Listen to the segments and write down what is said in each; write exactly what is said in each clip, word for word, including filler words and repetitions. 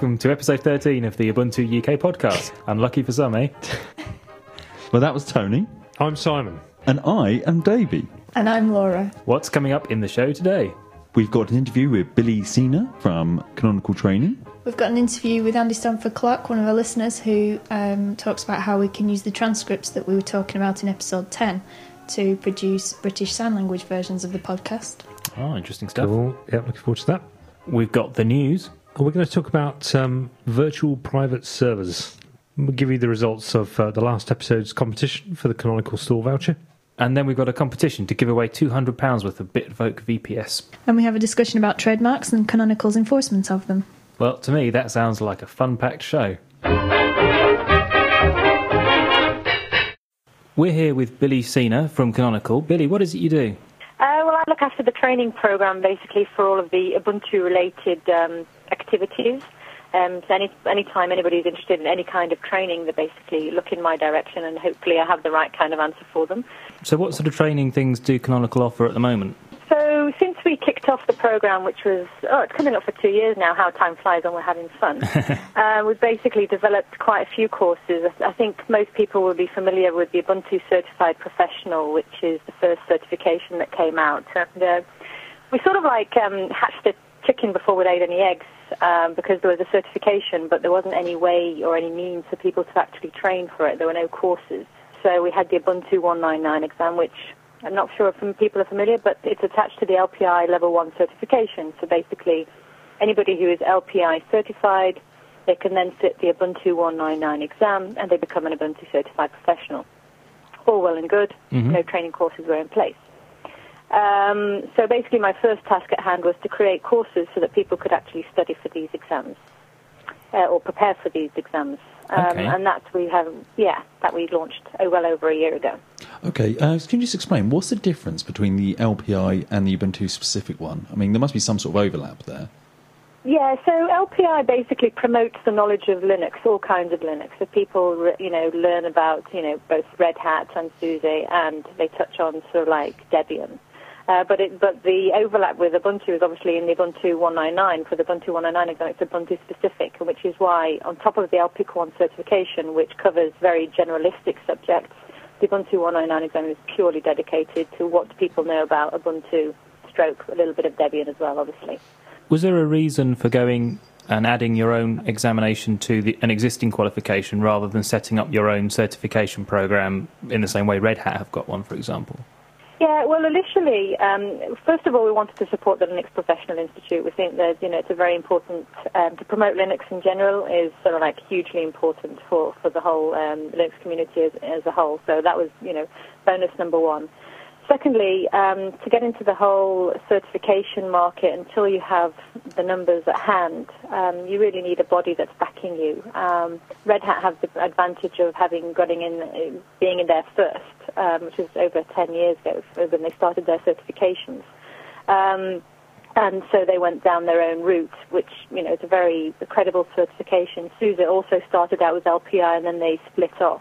welcome to episode thirteen of the Ubuntu U K podcast. Unlucky for some, eh? Well, that was Tony. I'm Simon. And I am Davey. And I'm Laura. What's coming up in the show today? We've got an interview with Billy Sina from Canonical Training. We've got an interview with Andy Stanford-Clark, one of our listeners, who um, talks about how we can use the transcripts that we were talking about in episode ten to produce British Sign Language versions of the podcast. Oh, interesting stuff. Cool. Yeah, looking forward to that. We've got the news. And we're going to talk about um, virtual private servers. We'll give you the results of uh, the last episode's competition for the Canonical store voucher. And then we've got a competition to give away two hundred pounds worth of BitVoke V P S. And we have a discussion about trademarks and Canonical's enforcement of them. Well, to me, that sounds like a fun-packed show. We're here with Billy Sina from Canonical. Billy, what is it you do? Uh, well, I look after the training program, basically, for all of the Ubuntu-related um, activities. Um, so any any time anybody's interested in any kind of training, they basically look in my direction, and hopefully I have the right kind of answer for them. So what sort of training things do Canonical offer at the moment? So since we kicked off the program, which was, oh, it's coming up for two years now, how time flies when we're having fun, uh, we've basically developed quite a few courses. I think most people will be familiar with the Ubuntu Certified Professional, which is the first certification that came out. And uh, we sort of like um, hatched the chicken before we laid any eggs, um, because there was a certification, but there wasn't any way or any means for people to actually train for it. There were no courses. So we had the Ubuntu one ninety-nine exam, which I'm not sure if people are familiar, but it's attached to the L P I Level one certification. So basically, anybody who is L P I certified, they can then sit the Ubuntu one ninety-nine exam, and they become an Ubuntu Certified Professional. All well and good. Mm-hmm. No training courses were in place. Um, so basically, my first task at hand was to create courses so that people could actually study for these exams, uh, or prepare for these exams. Um, okay. And that we have, yeah, that we launched oh, well over a year ago. Okay, uh, can you just explain, what's the difference between the L P I and the Ubuntu-specific one? I mean, there must be some sort of overlap there. Yeah, so L P I basically promotes the knowledge of Linux, all kinds of Linux. So people, you know, learn about, you know, both Red Hat and SUSE, and they touch on sort of like Debian. Uh, but it, but the overlap with Ubuntu is obviously in the Ubuntu one ninety-nine. For the Ubuntu one ninety-nine exam, it's Ubuntu specific, which is why, on top of the L P I C one certification, which covers very generalistic subjects, the Ubuntu one ninety-nine exam is purely dedicated to what do people know about Ubuntu, stroke a little bit of Debian as well, obviously. Was there a reason for going and adding your own examination to the, an existing qualification rather than setting up your own certification program in the same way Red Hat have got one, for example? Yeah, well, initially, um, first of all, we wanted to support the Linux Professional Institute. We think that, you know, it's a very important, um, to promote Linux in general is sort of like hugely important for, for the whole um, Linux community as, as a whole. So that was, you know, bonus number one. Secondly, um, to get into the whole certification market, until you have the numbers at hand, um, you really need a body that's backing you. Um, Red Hat have the advantage of having gotten in, being in there first, um, which was over ten years ago when they started their certifications. Um, and so they went down their own route, which, you know, is a very credible certification. SUSE also started out with L P I, and then they split off.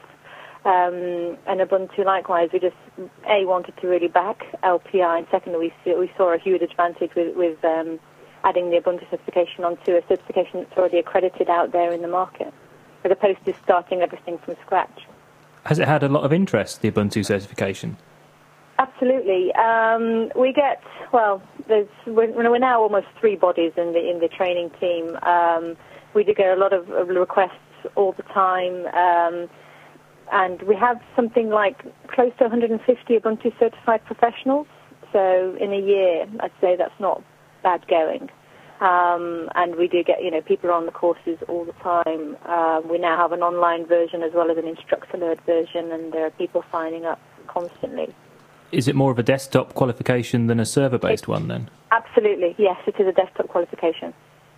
Um, and Ubuntu, likewise, we just, A, wanted to really back L P I, and secondly, we, see, we saw a huge advantage with, with um, adding the Ubuntu certification onto a certification that's already accredited out there in the market, as opposed to starting everything from scratch. Has it had a lot of interest, the Ubuntu certification? Absolutely. Um, we get, well, there's, we're, we're now almost three bodies in the in the training team. Um, we do get a lot of requests all the time. Um, And we have something like close to one hundred fifty Ubuntu certified professionals. So in a year, I'd say that's not bad going. Um, and we do get, you know, people are on the courses all the time. Um, we now have an online version as well as an instructor-led version, and there are people signing up constantly. Is it more of a desktop qualification than a server-based one then? Absolutely, yes, it is a desktop qualification.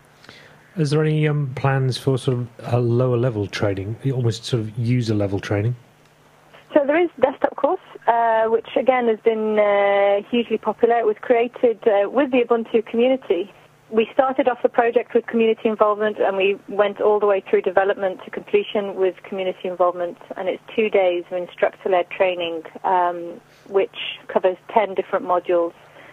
Is there any um, plans for sort of a lower level training, almost sort of user level training? So there is desktop course, uh, which again has been uh, hugely popular. It was created uh, with the Ubuntu community. We started off the project with community involvement, and we went all the way through development to completion with community involvement. And it's two days of instructor-led training, um, which covers ten different modules.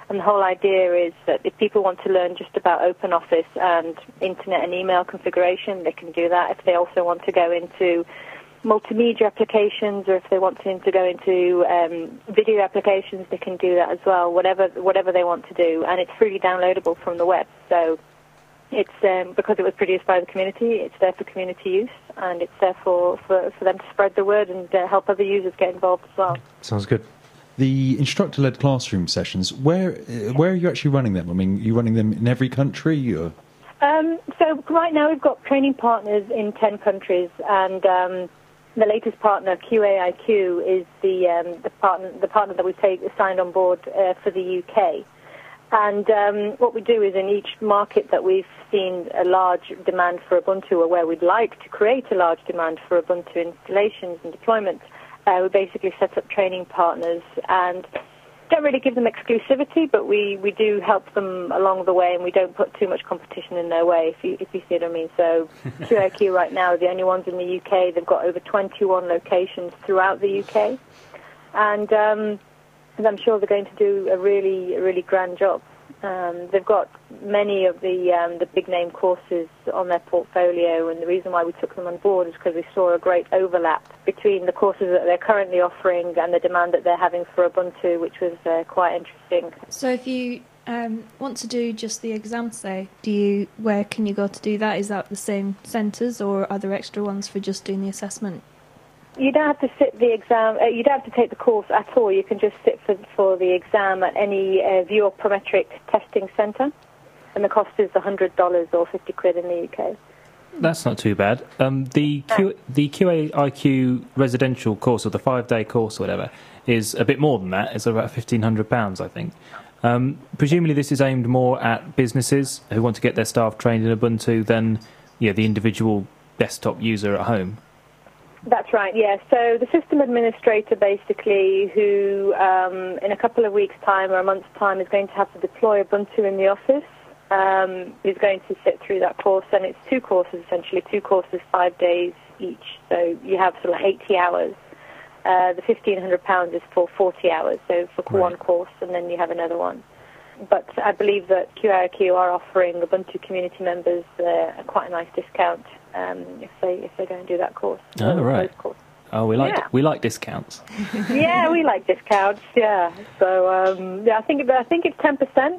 And the whole idea is that if people want to learn just about OpenOffice and internet and email configuration, they can do that. If they also want to go into multimedia applications, or if they want to, to go into um, video applications, they can do that as well, whatever whatever they want to do. And it's freely downloadable from the web. So it's um, because it was produced by the community, it's there for community use, and it's there for, for, for them to spread the word and uh, help other users get involved as well. Sounds good. The instructor-led classroom sessions, where uh, where are you actually running them? I mean, are you running them in every country? Or? Um, so right now we've got training partners in ten countries, and um, the latest partner, Q A I Q, is the um, the partner the partner that we've take, signed on board uh, for the U K. And um, what we do is in each market that we've seen a large demand for Ubuntu, or where we'd like to create a large demand for Ubuntu installations and deployments, uh, we basically set up training partners and don't really give them exclusivity, but we, we do help them along the way, and we don't put too much competition in their way, if you, if you see what I mean. So Q A Q right now are the only ones in the U K. They've got over twenty-one locations throughout the U K. And... Um, And I'm sure they're going to do a really, a really grand job. Um, they've got many of the um, the big name courses on their portfolio, and the reason why we took them on board is because we saw a great overlap between the courses that they're currently offering and the demand that they're having for Ubuntu, which was uh, quite interesting. So if you um, want to do just the exams, though, do you? Where can you go to do that? Is that the same centres, or are there extra ones for just doing the assessment? You don't have to sit the exam. Uh, you don't have to take the course at all. You can just sit for for the exam at any uh, Vuoprometric testing centre, and the cost is a hundred dollars or fifty quid in the U K. That's not too bad. Um, the Q, the Q A I Q residential course, or the five-day course, or whatever, is a bit more than that. It's about fifteen hundred pounds, I think. Um, presumably, this is aimed more at businesses who want to get their staff trained in Ubuntu than, yeah, the individual desktop user at home. That's right, yeah. So the system administrator, basically, who um, in a couple of weeks' time or a month's time is going to have to deploy Ubuntu in the office, um, is going to sit through that course. And it's two courses, essentially, two courses, five days each. So you have sort of eighty hours. Uh, the fifteen hundred pounds is for forty hours, so for right. one course, and then you have another one. But I believe that Q A I Q are offering Ubuntu community members uh, quite a nice discount um, if they if they go and do that course. Oh, right. Course. Oh, we like yeah. we like discounts. Yeah, we like discounts. Yeah. So um, yeah, I think I think it's ten percent.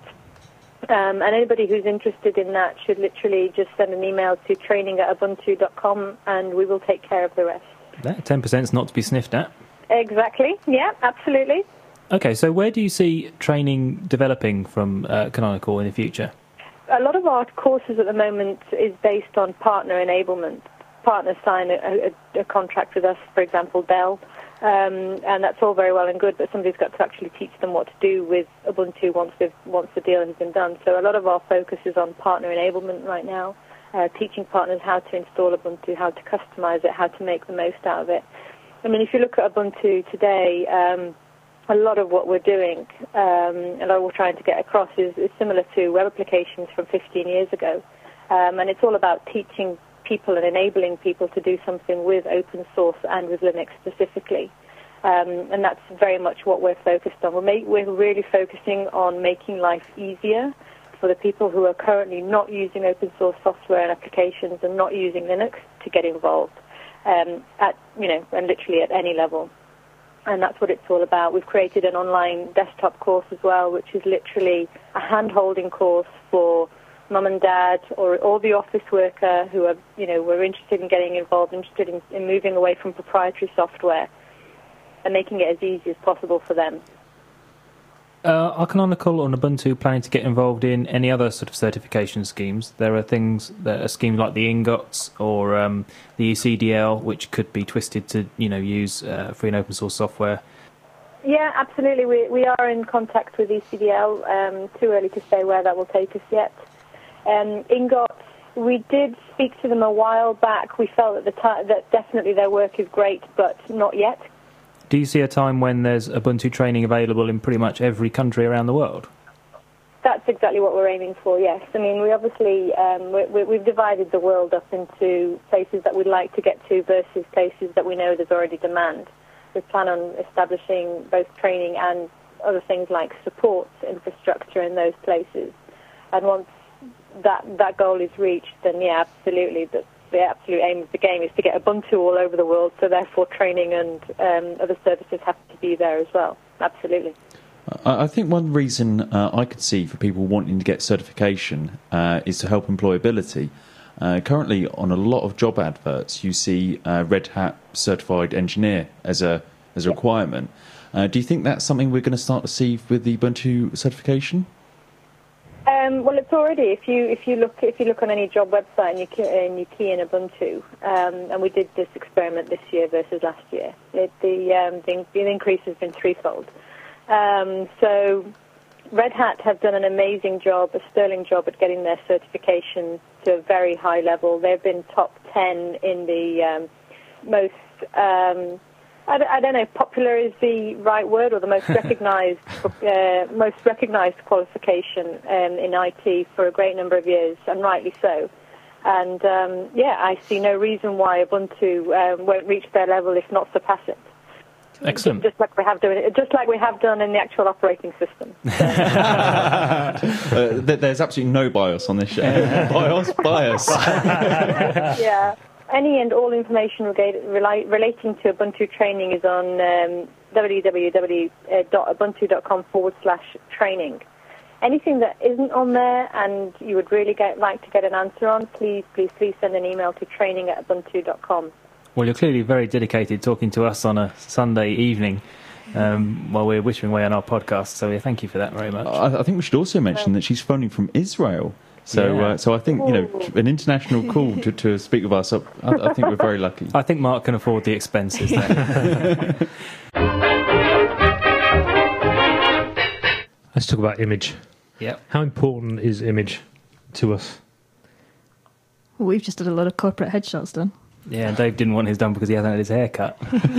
Um, and anybody who's interested in that should literally just send an email to training at ubuntu dot com, and we will take care of the rest. That ten percent is not to be sniffed at. Exactly. Yeah, absolutely. Okay, so where do you see training developing from uh, Canonical in the future? A lot of our courses at the moment is based on partner enablement. Partners sign a, a, a contract with us, for example, Dell, um, and that's all very well and good, but somebody's got to actually teach them what to do with Ubuntu once, once the deal has been done. So a lot of our focus is on partner enablement right now, uh, teaching partners how to install Ubuntu, how to customize it, how to make the most out of it. I mean, if you look at Ubuntu today, um, a lot of what we're doing, um, and what we're trying to get across is, is similar to web applications from fifteen years ago. Um, and it's all about teaching people and enabling people to do something with open source and with Linux specifically. Um, and that's very much what we're focused on. We're, make, we're really focusing on making life easier for the people who are currently not using open source software and applications and not using Linux to get involved um, at, you know, and literally at any level. And that's what it's all about. We've created an online desktop course as well, which is literally a hand-holding course for mum and dad or, or the office worker who are, you know, were interested in getting involved, interested in, in moving away from proprietary software and making it as easy as possible for them. Uh, are Canonical or Ubuntu planning to get involved in any other sort of certification schemes? There are things, that are schemes like the INGOTS or um, the E C D L, which could be twisted to, you know, use uh, free and open source software. Yeah, absolutely. We we are in contact with E C D L. Um, too early to say where that will take us yet. Um, INGOTS, we did speak to them a while back. We felt at the time that definitely their work is great, but not yet. Do you see a time when there's Ubuntu training available in pretty much every country around the world? That's exactly what we're aiming for, yes. I mean, we obviously, um, we, we've divided the world up into places that we'd like to get to versus places that we know there's already demand. We plan on establishing both training and other things like support infrastructure in those places. And once that that goal is reached, then yeah, absolutely, the, the absolute aim of the game is to get Ubuntu all over the world, so therefore training and um, other services have to be there as well. Absolutely. I think one reason uh, I could see for people wanting to get certification uh, is to help employability. Uh, currently, on a lot of job adverts, you see uh, Red Hat certified engineer as a as a requirement. Uh, do you think that's something we're going to start to see with the Ubuntu certification? Um, well, it's already. If you if you look if you look on any job website and you key, and you key in Ubuntu, um, and we did this experiment this year versus last year, it, the, um, the the increase has been threefold. Um, so Red Hat have done an amazing job, a sterling job at getting their certification to a very high level. They've been top ten in the um, most, um, I, don't, I don't know, popular is the right word, or the most recognized uh, most recognized qualification um, in I T for a great number of years, and rightly so. And um, yeah, I see no reason why Ubuntu um, won't reach their level, if not surpass it. Excellent. Just like we have done, just like we have done in the actual operating system. So. uh, there's absolutely no bias on this show. bias, bias. Yeah. Any and all information rela- relating to Ubuntu training is on um, www.ubuntu.com forward slash training. Anything that isn't on there and you would really get, like to get an answer on, please, please, please send an email to training at ubuntu dot com. Well, you're clearly very dedicated talking to us on a Sunday evening um, while we're whittering away on our podcast. So yeah, thank you for that very much. I, I think we should also mention that she's phoning from Israel. So, Yeah. uh, so I think you know an international call to, to speak with us. I, I think we're very lucky. I think Mark can afford the expenses there. Let's talk about image. Yep. How important is image to us? Well, we've just had a lot of corporate headshots done. Yeah, Dave didn't want his done because he hasn't had his hair cut.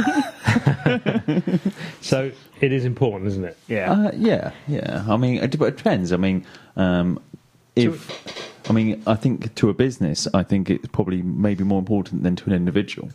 So it is important, isn't it? Yeah. Uh, yeah, yeah. I mean, it, it depends. I mean, um, if I mean, I think to a business, I think it's probably maybe more important than to an individual.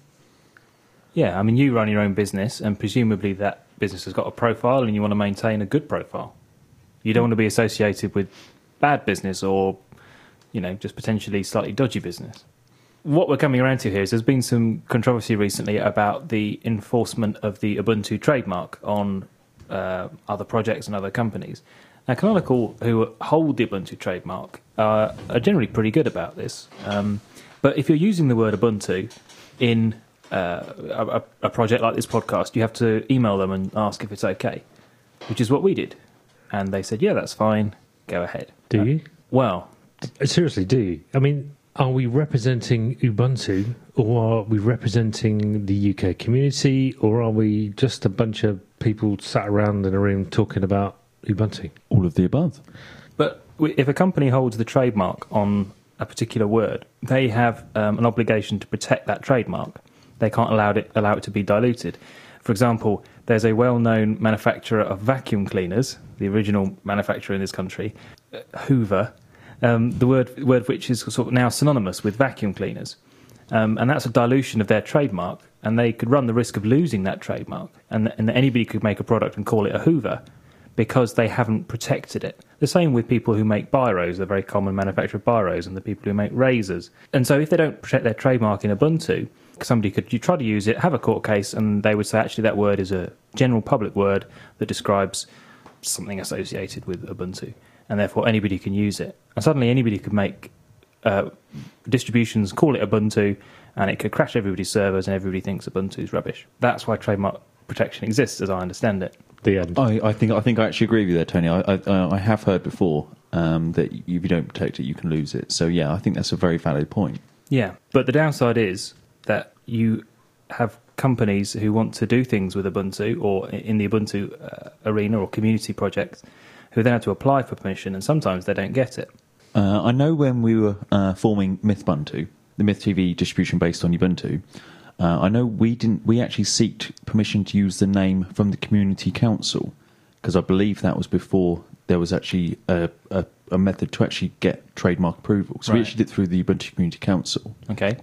Yeah, I mean, you run your own business, and presumably that business has got a profile, and you want to maintain a good profile. You don't want to be associated with bad business or, you know, just potentially slightly dodgy business. What we're coming around to here is there's been some controversy recently about the enforcement of the Ubuntu trademark on uh, other projects and other companies. Now, Canonical, who hold the Ubuntu trademark, uh, are generally pretty good about this. Um, but if you're using the word Ubuntu in uh, a, a project like this podcast, you have to email them and ask if it's okay, which is what we did. And they said, yeah, that's fine, go ahead. Do Uh, you? Well, Seriously, do you? I mean, are we representing Ubuntu, or are we representing the U K community, or are we just a bunch of people sat around in a room talking about Ubuntu? All of the above. but we- if a company holds the trademark on a particular word, they have um, an obligation to protect that trademark. They can't allow it, allow it to be diluted. For example, there's a well-known manufacturer of vacuum cleaners, the original manufacturer in this country, uh, Hoover, um, the word word which is sort of now synonymous with vacuum cleaners. Um, and that's a dilution of their trademark, and they could run the risk of losing that trademark, and, and anybody could make a product and call it a Hoover because they haven't protected it. The same with people who make biros, the very common manufacturer of biros, and the people who make razors. And so if they don't protect their trademark in Ubuntu, somebody could you try to use it, have a court case, and they would say, actually, that word is a general public word that describes something associated with Ubuntu, and therefore anybody can use it. And suddenly anybody could make uh, distributions, call it Ubuntu, and it could crash everybody's servers, and everybody thinks Ubuntu's rubbish. That's why trademark protection exists, as I understand it. The end. I, I think I think I actually agree with you there, Tony. I I, I have heard before um, that if you don't protect it, you can lose it. So yeah, I think that's a very valid point. Yeah, but the downside is that you have companies who want to do things with Ubuntu or in the Ubuntu uh, arena or community projects who then have to apply for permission, and sometimes they don't get it. Uh, I know when we were uh, forming MythBuntu, the Myth T V distribution based on Ubuntu, uh, I know we didn't. We actually sought permission to use the name from the Community Council, because I believe that was before there was actually a, a, a method to actually get trademark approval. So we Right. actually did it through the Ubuntu Community Council, Okay.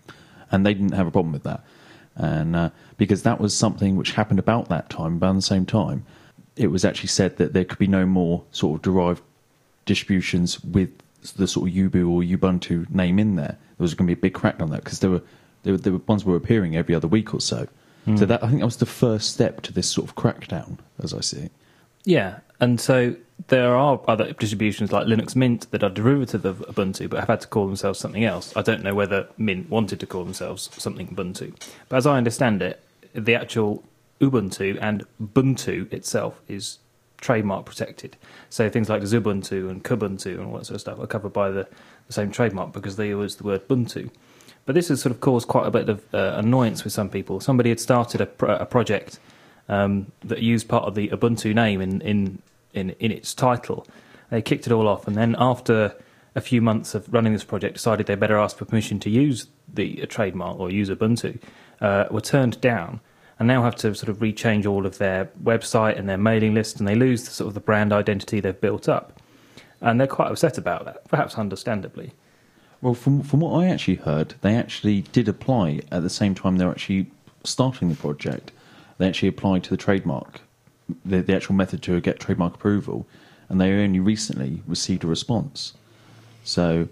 and they didn't have a problem with that. And uh, because that was something which happened about that time, about the same time, it was actually said that there could be no more sort of derived distributions with the sort of Ubuntu or Ubuntu name in there. There was going to be a big crackdown on that because there were, there were there were ones were appearing every other week or so. Mm. So that I think that was the first step to this sort of crackdown, as I see it. Yeah, and so there are other distributions like Linux Mint that are derivative of Ubuntu but have had to call themselves something else. I don't know whether Mint wanted to call themselves something Ubuntu. But as I understand it, the actual Ubuntu and Ubuntu itself is trademark protected. So things like Xubuntu and Kubuntu and all that sort of stuff are covered by the, the same trademark because they use the word Ubuntu. But this has sort of caused quite a bit of uh, annoyance with some people. Somebody had started a, pro- a project um, that used part of the Ubuntu name in, in, in, in its title. They kicked it all off, and then after a few months of running this project, decided they better ask for permission to use the uh, trademark or use Ubuntu, uh, were turned down, and now have to sort of rechange all of their website and their mailing list, and they lose the, sort of the brand identity they've built up. And they're quite upset about that, perhaps understandably. Well, from from what I actually heard, they actually did apply at the same time they were actually starting the project. They actually applied to the trademark, the, the actual method to get trademark approval, and they only recently received a response. So...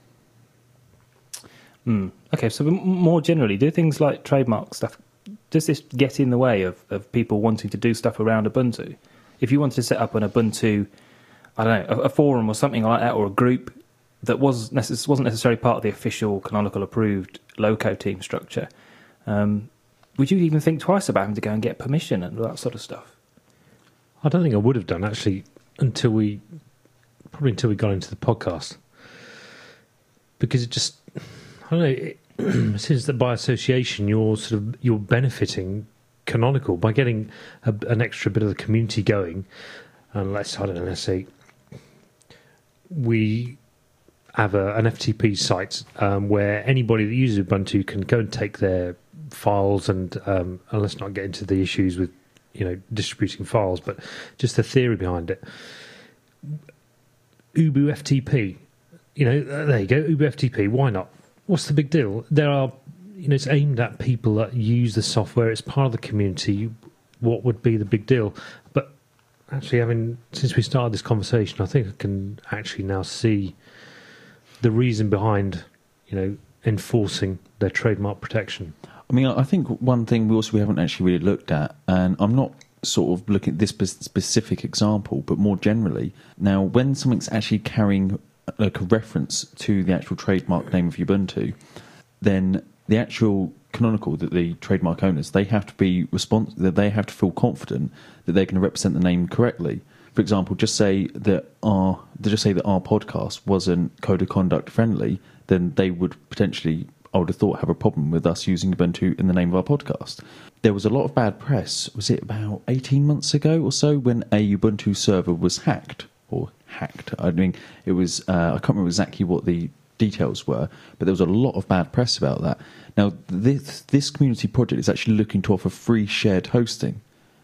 Mm. Okay, so more generally, do things like trademark stuff, does this get in the way of, of people wanting to do stuff around Ubuntu? If you wanted to set up an Ubuntu, I don't know, a, a forum or something like that, or a group that was necess- wasn't necessarily part of the official canonical approved loco team structure, um, would you even think twice about having to go and get permission and all that sort of stuff? I don't think I would have done, actually, until we, probably until we got into the podcast. Because it just, I don't know, it, it seems that by association you're sort of, you're benefiting Canonical by getting a, an extra bit of the community going. And let's, I don't know, let's say we have a, an F T P site um, where anybody that uses Ubuntu can go and take their files and, um, and let's not get into the issues with, you know, distributing files, but just the theory behind it. Ubu F T P, you know, there you go, Ubu F T P, why not? What's the big deal? There are, you know, it's aimed at people that use the software, it's part of the community. What would be the big deal? But actually, I mean, since we started this conversation, I think I can actually now see the reason behind, you know, enforcing their trademark protection. I mean, I think one thing we also we haven't actually really looked at, and I'm not sort of looking at this specific example, but more generally, now when something's actually carrying like a reference to the actual trademark name of Ubuntu, then the actual canonical, that the trademark owners, they have to be respons- that they have to feel confident that they're going to represent the name correctly. For example, just say that our just say that our podcast wasn't code of conduct friendly, then they would potentially, I would have thought, have a problem with us using Ubuntu in the name of our podcast. There was a lot of bad press, was it about eighteen months ago or so, when a Ubuntu server was hacked, or hacked, I mean, it was, uh, I can't remember exactly what the details were, but there was a lot of bad press about that. Now, this, this community project is actually looking to offer free shared hosting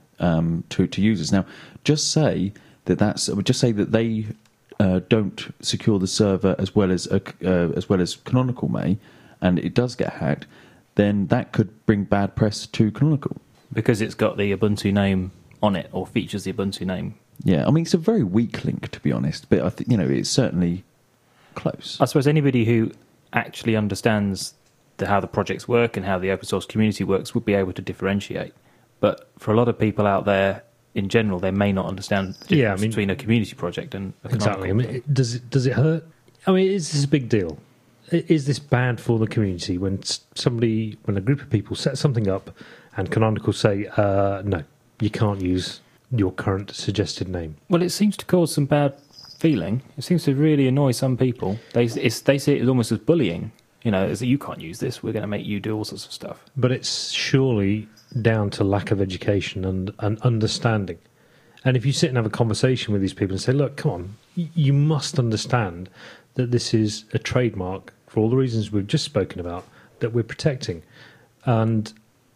um, to, to users. Now, just say that that's, just say that they uh, don't secure the server as well as, uh, uh, as well as Canonical may, and it does get hacked, then that could bring bad press to Canonical. Because it's got the Ubuntu name on it, or features the Ubuntu name. Yeah, I mean, it's a very weak link, to be honest, but I think, you know, it's certainly close. I suppose anybody who actually understands the, how the projects work and how the open source community works would be able to differentiate. But for a lot of people out there, in general, they may not understand the difference yeah, I mean, between a community project and a exactly. I mean, it, does it does it hurt? I mean, is this a big deal? Is this bad for the community when somebody, when a group of people set something up and Canonical say, uh, no, you can't use your current suggested name? Well, it seems to cause some bad feeling. It seems to really annoy some people. They it's, they see it almost as bullying. You know, as you can't use this, we're going to make you do all sorts of stuff. But it's surely down to lack of education and, and understanding. And if you sit and have a conversation with these people and say, look, come on, you must understand that this is a trademark for all the reasons we've just spoken about that we're protecting. And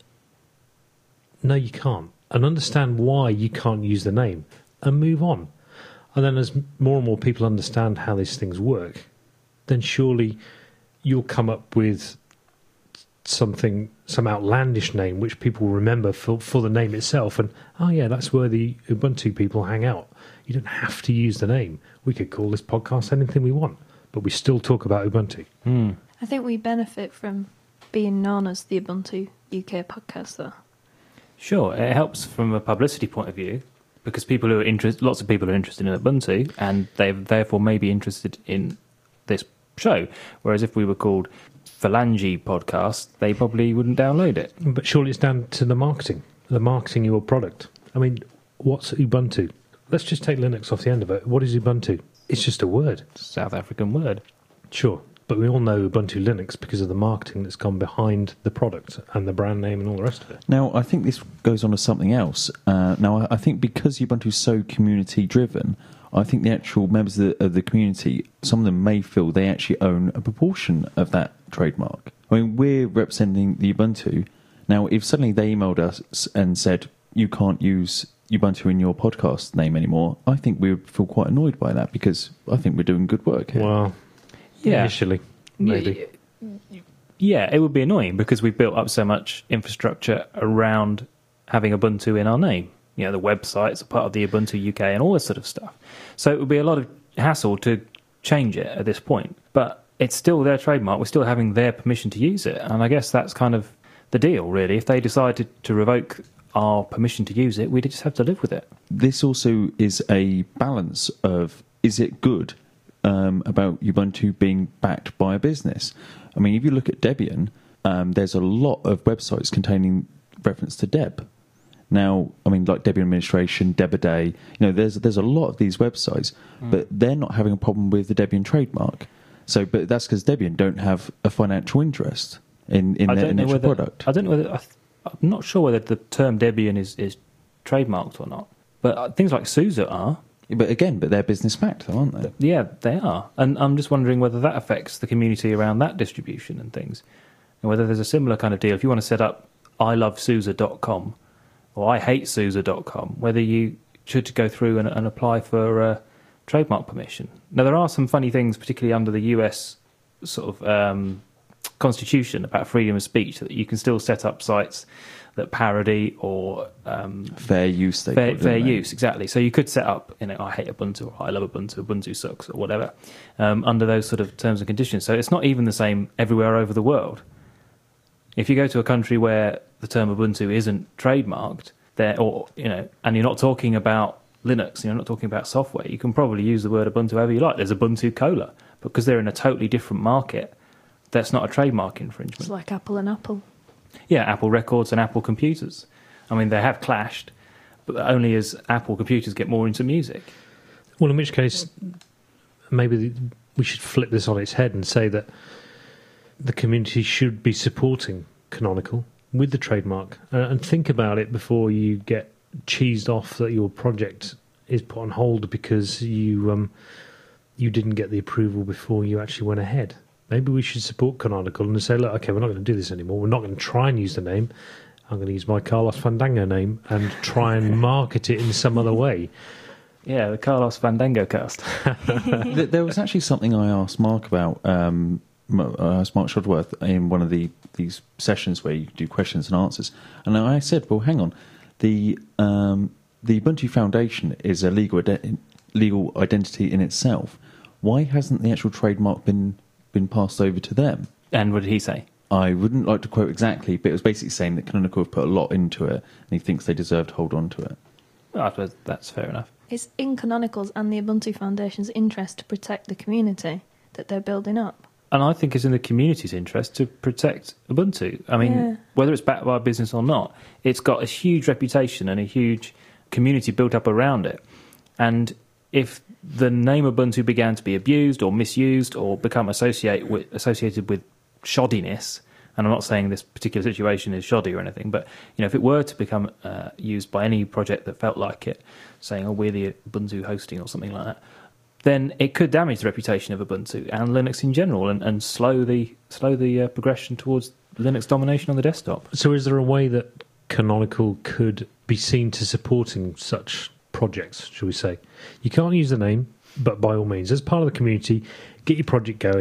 no, you can't. And understand why you can't use the name and move on. And then as more and more people understand how these things work, then surely you'll come up with something, some outlandish name which people remember for, for the name itself, and oh yeah, that's where the Ubuntu people hang out. You don't have to use the name. We could call this podcast anything we want, but we still talk about Ubuntu. Mm. I think we benefit from being known as the Ubuntu U K podcast, though. Sure, it helps from a publicity point of view because people who are interested, lots of people are interested in Ubuntu, and they therefore may be interested in this show. Whereas if we were called Phalange Podcast, they probably wouldn't download it. But surely it's down to the marketing, the marketing of your product. I mean, what's Ubuntu? Let's just take Linux off the end of it. What is Ubuntu? It's just a word. South African word. Sure, but we all know Ubuntu Linux because of the marketing that's gone behind the product and the brand name and all the rest of it. Now, I think this goes on to something else. Uh, now, I think because Ubuntu is so community-driven, I think the actual members of the, of the community, some of them may feel they actually own a proportion of that trademark. I mean, we're representing the Ubuntu. Now, if suddenly they emailed us and said, you can't use Ubuntu in your podcast name anymore, I think we would feel quite annoyed by that because I think we're doing good work here. Well, Yeah. initially, maybe. Yeah, it would be annoying because we've built up so much infrastructure around having Ubuntu in our name. You know, the websites are part of the Ubuntu U K and all this sort of stuff. So it would be a lot of hassle to change it at this point. But it's still their trademark. We're still having their permission to use it. And I guess that's kind of the deal, really. If they decided to revoke our permission to use it, we'd just have to live with it. This also is a balance of, is it good um, about Ubuntu being backed by a business? I mean, if you look at Debian, um, there's a lot of websites containing reference to Deb. Now, I mean, like Debian Administration, Debiday, you know, there's there's a lot of these websites, mm. but they're not having a problem with the Debian trademark. So, but that's because Debian don't have a financial interest in, in their initial whether, product. I don't know whether, I th- I'm not sure whether the term Debian is, is trademarked or not. But uh, things like SUSE are. But again, but they're business backed, though, aren't they? Yeah, they are. And I'm just wondering whether that affects the community around that distribution and things. And whether there's a similar kind of deal. If you want to set up I love SUSE dot com or I hate SUSE dot com, whether you should go through and, and apply for uh, trademark permission. Now, there are some funny things, particularly under the U S sort of um, constitution about freedom of speech, that you can still set up sites that parody or um, fair use. They fair, call it, fair don't they? use, exactly. So you could set up, you know, I hate Ubuntu or I love Ubuntu, Ubuntu sucks or whatever, um, under those sort of terms and conditions. So it's not even the same everywhere over the world. If you go to a country where the term Ubuntu isn't trademarked, there, or you know, and you're not talking about Linux, and you're not talking about software, you can probably use the word Ubuntu however you like. There's Ubuntu Cola, but because they're in a totally different market, that's not a trademark infringement. It's like Apple and Apple. Yeah, Apple Records and Apple Computers. I mean, they have clashed, but only as Apple Computers get more into music. Well, in which case, maybe we should flip this on its head and say that the community should be supporting Canonical with the trademark, uh, and think about it before you get cheesed off that your project is put on hold because you um, you didn't get the approval before you actually went ahead. Maybe we should support Canonical and say, look, okay, we're not going to do this anymore. We're not going to try and use the name. I'm going to use my Carlos Fandango name and try and market it in some other way. Yeah, the Carlos Fandango cast. There there was actually something I asked Mark about. Um, I asked Mark Shuttleworth in one of the these sessions where you do questions and answers, and I said, "Well, hang on, the um, the Ubuntu Foundation is a legal ide- legal identity in itself. Why hasn't the actual trademark been been passed over to them?" And what did he say? I wouldn't like to quote exactly, but it was basically saying that Canonical have put a lot into it, and he thinks they deserve to hold on to it. Well, I suppose that's fair enough. It's in Canonical's and the Ubuntu Foundation's interest to protect the community that they're building up. And I think it's in the community's interest to protect Ubuntu. I mean, Yeah. whether it's backed by a business or not, it's got a huge reputation and a huge community built up around it. And if the name Ubuntu began to be abused or misused or become associate with, associated with shoddiness, and I'm not saying this particular situation is shoddy or anything, but you know, if it were to become uh, used by any project that felt like it, saying, oh, we're the Ubuntu hosting or something like that, then it could damage the reputation of Ubuntu and Linux in general, and, and slow the slow the uh, progression towards Linux domination on the desktop. So is there a way that Canonical could be seen to supporting such projects, shall we say? You can't use the name, but by all means, as part of the community, get your project going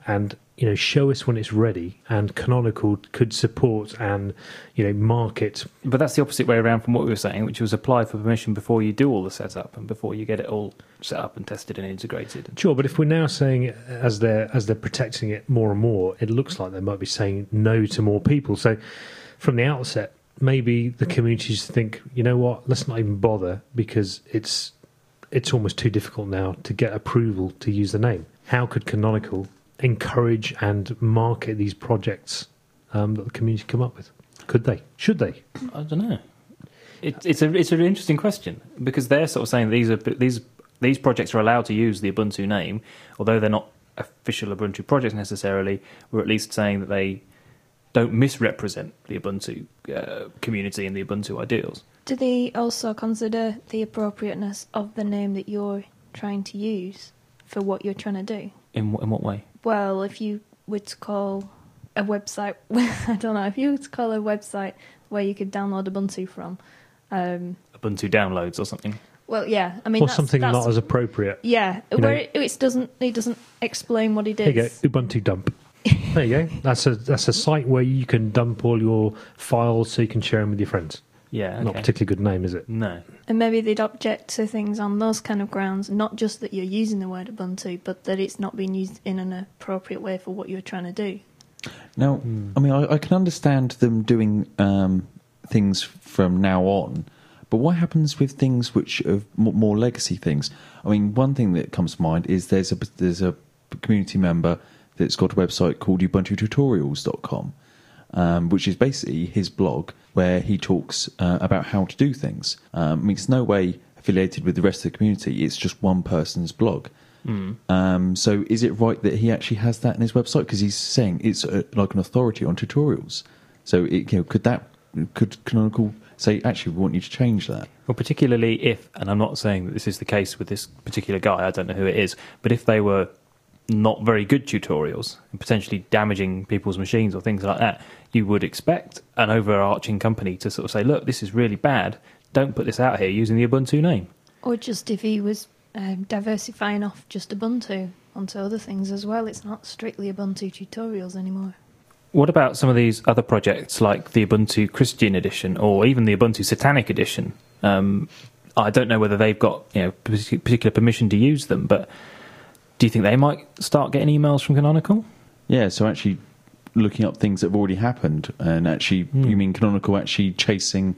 and you know show us when it's ready, and Canonical could support and you know market. But that's the opposite way around from what we were saying, which was apply for permission before you do all the setup and before you get it all set up and tested and integrated. Sure, but if we're now saying as they're as they're protecting it more and more, it looks like they might be saying no to more people. So from the outset, maybe the communities think, you know what, let's not even bother because it's it's almost too difficult now to get approval to use the name. How could Canonical encourage and market these projects um, that the community come up with? Could they? Should they? I don't know. It, it's a it's an interesting question because they're sort of saying these are these these projects are allowed to use the Ubuntu name, although they're not official Ubuntu projects necessarily. We're at least saying that they don't misrepresent the Ubuntu uh, community and the Ubuntu ideals. Do they also consider the appropriateness of the name that you're trying to use for what you're trying to do? In in what way? Well, if you were to call a website, I don't know, if you were to call a website where you could download Ubuntu from, um, Ubuntu downloads or something. Well, yeah, I mean, or that's, something that's, not as appropriate. Yeah, You where know- it, it doesn't it doesn't explain what it There you is. go, Ubuntu dump. There you go. That's a that's a site where you can dump all your files so you can share them with your friends. Yeah, okay. Not a particularly good name, is it? No. And maybe they'd object to things on those kind of grounds, not just that you're using the word Ubuntu, but that it's not being used in an appropriate way for what you're trying to do. Now, Hmm. I mean, I, I can understand them doing um, things from now on, but what happens with things which are more, more legacy things? I mean, one thing that comes to mind is there's a there's a community member that's got a website called ubuntu tutorials dot com, um, which is basically his blog where he talks uh, about how to do things. Um, I mean, it's no way affiliated with the rest of the community. It's just one person's blog. Mm. Um, so is it right that he actually has that in his website? Because he's saying it's uh, like an authority on tutorials. So it, you know, could that could Canonical say, actually, we want you to change that? Well, particularly if, and I'm not saying that this is the case with this particular guy, I don't know who it is, but if they were not very good tutorials and potentially damaging people's machines or things like that, you would expect an overarching company to sort of say, look, this is really bad, don't put this out here using the Ubuntu name. Or just if he was um, diversifying off just Ubuntu onto other things as well. It's not strictly Ubuntu tutorials anymore. What about some of these other projects like the Ubuntu Christian Edition or even the Ubuntu Satanic Edition? Um, I don't know whether they've got you know particular permission to use them, but do you think they might start getting emails from Canonical? Yeah, so actually looking up things that have already happened, and actually, Mm. you mean Canonical actually chasing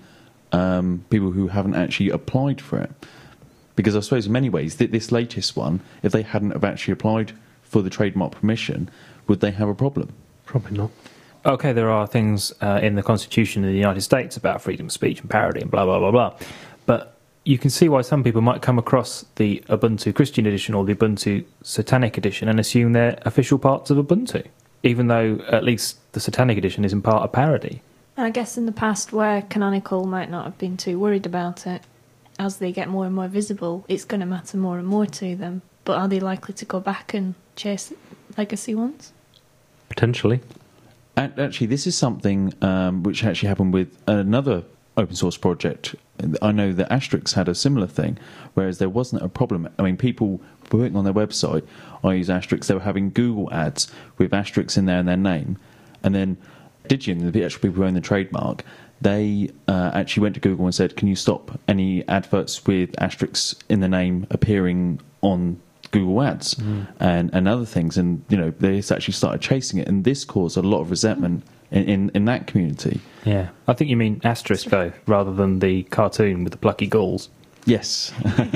um, people who haven't actually applied for it? Because I suppose in many ways, th- this latest one, if they hadn't have actually applied for the trademark permission, would they have a problem? Probably not. Okay, there are things uh, in the Constitution of the United States about freedom of speech and parody and blah, blah, blah, blah. But you can see why some people might come across the Ubuntu Christian Edition or the Ubuntu Satanic Edition and assume they're official parts of Ubuntu, even though at least the Satanic Edition is in part a parody. And I guess in the past where Canonical might not have been too worried about it, as they get more and more visible, it's going to matter more and more to them. But are they likely to go back and chase legacy ones? Potentially. And actually, this is something um, which actually happened with another open source project. I know that Asterix had a similar thing, whereas there wasn't a problem. I mean, people were putting on their website, I use Asterix, they were having Google ads with Asterix in there in their name. And then Digian, the actual people who own the trademark, they uh, actually went to Google and said, can you stop any adverts with Asterix in the name appearing on Google Ads mm. and, and other things? And, you know, they actually started chasing it. And this caused a lot of resentment in, in, in that community. Yeah, I think you mean Asterisk, though, rather than the cartoon with the plucky galls. Yes.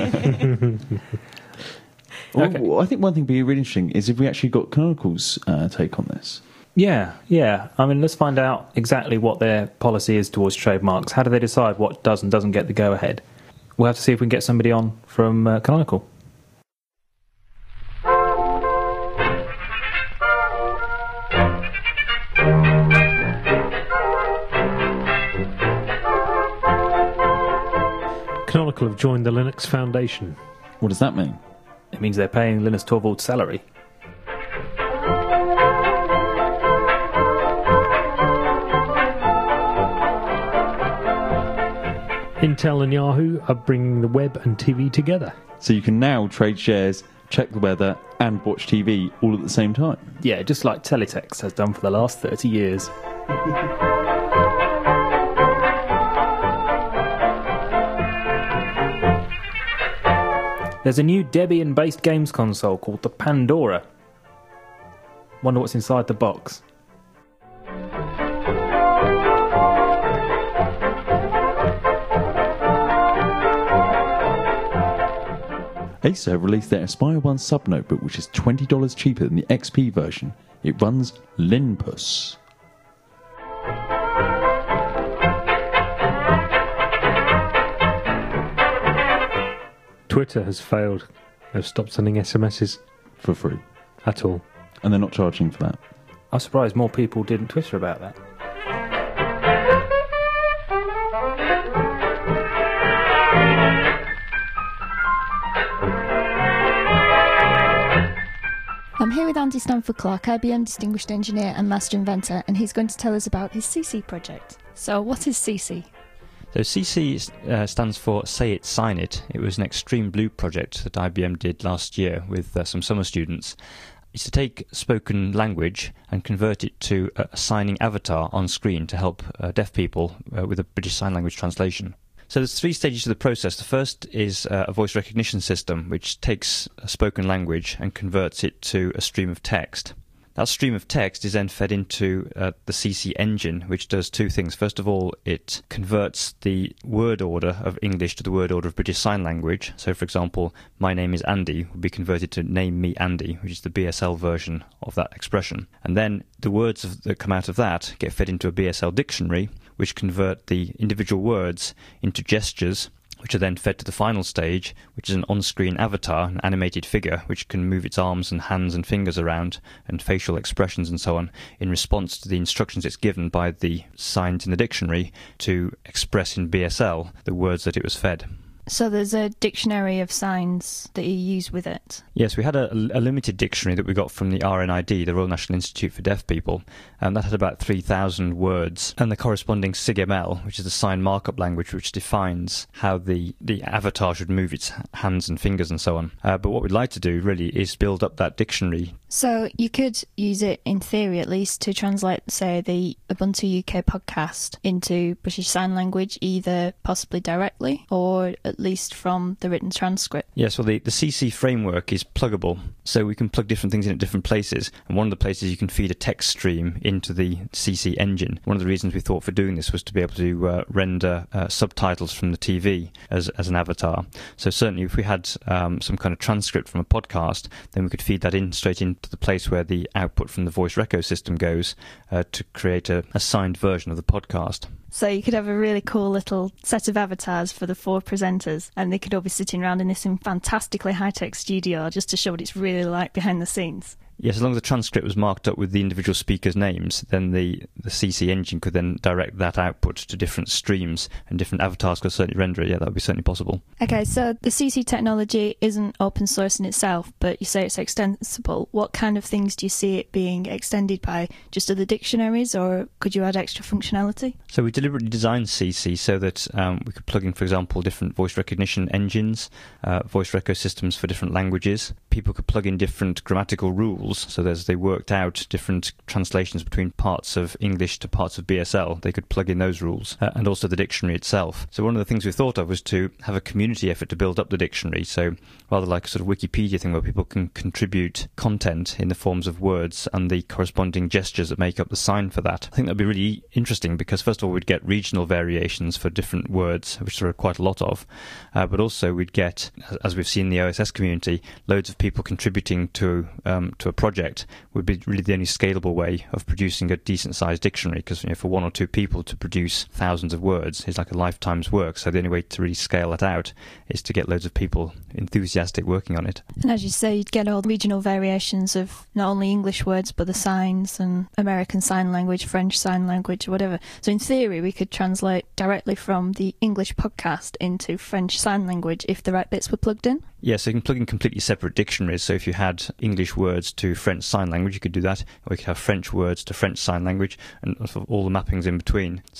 Okay. Well, I think one thing would be really interesting is if we actually got Canonical's uh, take on this. Yeah, yeah. I mean, let's find out exactly what their policy is towards trademarks. How do they decide what does and doesn't get the go-ahead? We'll have to see if we can get somebody on from uh, Canonical. Canonical have joined the Linux Foundation. What does that mean? It means they're paying Linus Torvalds' salary. Intel and Yahoo are bringing the web and T V together. So you can now trade shares check the weather, and watch T V all at the same time. Yeah, just like teletext has done for the last thirty years. There's a new Debian-based games console called the Pandora. Wonder what's inside the box. Acer have released their Aspire one sub-notebook, which is twenty dollars cheaper than the X P version. It runs Linpus. Twitter has failed. They've stopped sending S M Ses For free. at all. And they're not charging for that. I'm surprised more people didn't Twitter about that. I'm here with Andy Stanford-Clark, I B M Distinguished Engineer and Master Inventor, and he's going to tell us about his C C project. So what is C C? So C C uh, stands for Say It, Sign It. It was an Extreme Blue project that I B M did last year with uh, some summer students. It's to take spoken language and convert it to a signing avatar on screen to help uh, deaf people uh, with a British Sign Language translation. So there's three stages to the process. The first is uh, a voice recognition system, which takes a spoken language and converts it to a stream of text. That stream of text is then fed into uh, the C C engine, which does two things. First of all, it converts the word order of English to the word order of British Sign Language. So, for example, my name is Andy would be converted to name me Andy, which is the B S L version of that expression. And then the words of, that come out of that get fed into a B S L dictionary, which convert the individual words into gestures, which are then fed to the final stage, which is an on-screen avatar, an animated figure, which can move its arms and hands and fingers around, and facial expressions and so on, in response to the instructions it's given by the signs in the dictionary to express in B S L the words that it was fed. So there's a dictionary of signs that you use with it. Yes, we had a, a limited dictionary that we got from the R N I D, the Royal National Institute for Deaf People, and that had about three thousand words, and the corresponding S I G M L, which is the sign markup language, which defines how the, the avatar should move its hands and fingers and so on. Uh, but what we'd like to do, really, is build up that dictionary. So you could use it, in theory at least, to translate, say, the Ubuntu U K podcast into British Sign Language, either possibly directly or at least from the written transcript. Yes, well, the, the C C framework is pluggable, so we can plug different things in at different places. And one of the places you can feed a text stream into the C C engine. One of the reasons we thought for doing this was to be able to uh, render uh, subtitles from the T V as, as an avatar. So certainly if we had um, some kind of transcript from a podcast, then we could feed that in straight into the place where the output from the voice reco system goes uh, to create a, a signed version of the podcast. So you could have a really cool little set of avatars for the four presenters, and they could all be sitting around in this fantastically high-tech studio just to show what it's really like behind the scenes. Yes, as long as the transcript was marked up with the individual speakers' names, then the, the C C engine could then direct that output to different streams, and different avatars could certainly render it. Yeah, that would be certainly possible. Okay, so the C C technology isn't open source in itself, but you say it's extensible. What kind of things do you see it being extended by? Just other dictionaries, or could you add extra functionality? So we deliberately designed C C so that um, we could plug in, for example, different voice recognition engines, uh, voice reco systems for different languages. People could plug in different grammatical rules. So as they worked out different translations between parts of English to parts of B S L, they could plug in those rules, uh, and also the dictionary itself. So one of the things we thought of was to have a community effort to build up the dictionary, so rather like a sort of Wikipedia thing where people can contribute content in the forms of words and the corresponding gestures that make up the sign for that. I think that'd be really interesting because first of all we'd get regional variations for different words, which there are quite a lot of, uh, but also we'd get, as we've seen in the O S S community, loads of people contributing to um, to a project would be really the only scalable way of producing a decent-sized dictionary, because you know, for one or two people to produce thousands of words is like a lifetime's work, so the only way to really scale that out is to get loads of people enthusiastic working on it. And as you say, you'd get all the regional variations of not only English words, but the signs and American Sign Language, French Sign Language, whatever. So in theory, we could translate directly from the English podcast into French Sign Language if the right bits were plugged in? Yes, so you can plug in completely separate dictionaries. So if you had English words to French Sign Language, you could do that, or you could have French words to French Sign Language, and all the mappings in between. So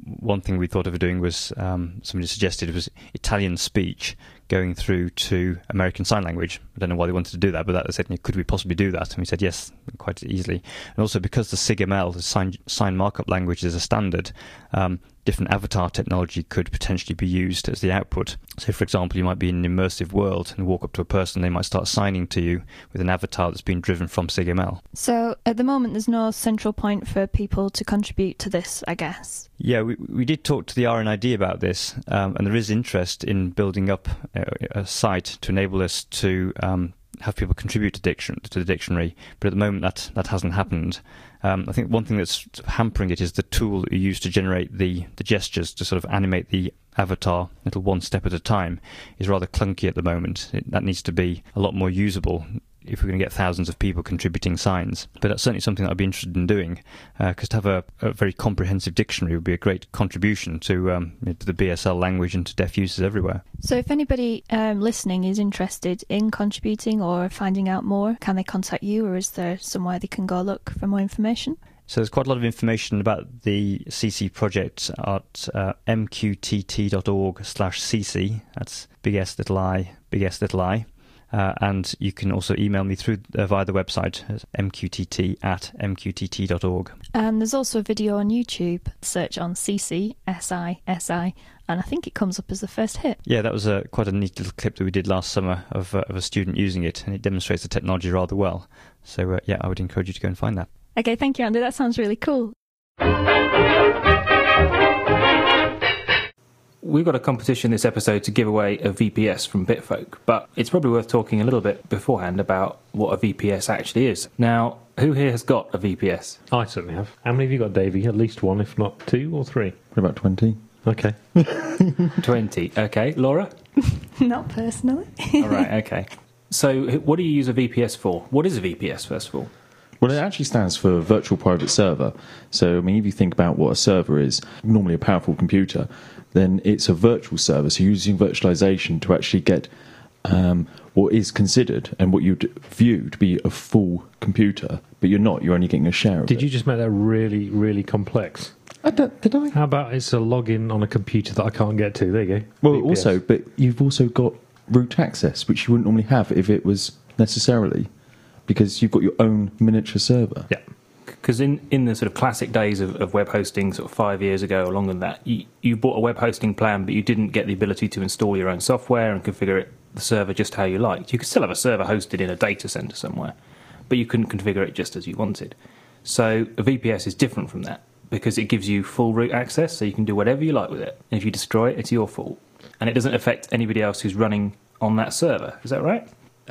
one thing we thought of doing was, um, somebody suggested, was Italian speech going through to American Sign Language. I don't know why they wanted to do that, but that, they said, could we possibly do that? And we said yes, quite easily. And also because the SIG-M L, the sign, sign markup language, is a standard, um, different avatar technology could potentially be used as the output. So, for example, you might be in an immersive world and walk up to a person, they might start signing to you with an avatar that's been driven from SIG-M L. So, at the moment, there's no central point for people to contribute to this, I guess. Yeah, we we did talk to the R N I D about this, um, and there is interest in building up a, a site to enable us to um, have people contribute to, diction, to the dictionary, but at the moment that, that hasn't happened. Um, I think one thing that's hampering it is the tool that you use to generate the, the gestures to sort of animate the avatar little one step at a time is rather clunky at the moment. It, that needs to be a lot more usable if we're going to get thousands of people contributing signs. But that's certainly something that I'd be interested in doing, because uh, to have a, a very comprehensive dictionary would be a great contribution to, um, to the B S L language and to deaf users everywhere. So if anybody um, listening is interested in contributing or finding out more, can they contact you, or is there somewhere they can go look for more information? So there's quite a lot of information about the C C project at uh, m q t t dot org slash c c. That's big S little I, big S little I. Uh, and you can also email me through uh, via the website at m q t t at m q t t dot org. And there's also a video on YouTube. Search on C C, S I, S I, and I think it comes up as the first hit. Yeah, that was a, quite a neat little clip that we did last summer of, uh, of a student using it, and it demonstrates the technology rather well. So, uh, yeah, I would encourage you to go and find that. Okay, thank you, Andy. That sounds really cool. We've got a competition this episode to give away a V P S from Bitfolk, but it's probably worth talking a little bit beforehand about what a V P S actually is. Now, who here has got a V P S? I certainly have. How many have you got, Davey? At least one, if not two or three? What about twenty? Okay. twenty. Okay. Laura? Not personally. All right, okay. So what do you use a V P S for? What is a V P S, first of all? Well, it actually stands for Virtual Private Server. So, I mean, if you think about what a server is, normally a powerful computer, then it's a virtual server. So you're using virtualization to actually get um, what is considered and what you'd view to be a full computer, but you're not. You're only getting a share of Did it. you just make that really, really complex? I don't, did I? How about it's a login on a computer that I can't get to? There you go. Well, V P S. also, but you've also got root access, which you wouldn't normally have if it was necessarily, because you've got your own miniature server. Yeah. Because in, in the sort of classic days of, of web hosting, sort of five years ago or longer than that, you, you bought a web hosting plan, but you didn't get the ability to install your own software and configure it, the server just how you liked. You could still have a server hosted in a data center somewhere, but you couldn't configure it just as you wanted. So a V P S is different from that because it gives you full root access, so you can do whatever you like with it. And if you destroy it, it's your fault. And it doesn't affect anybody else who's running on that server. Is that right?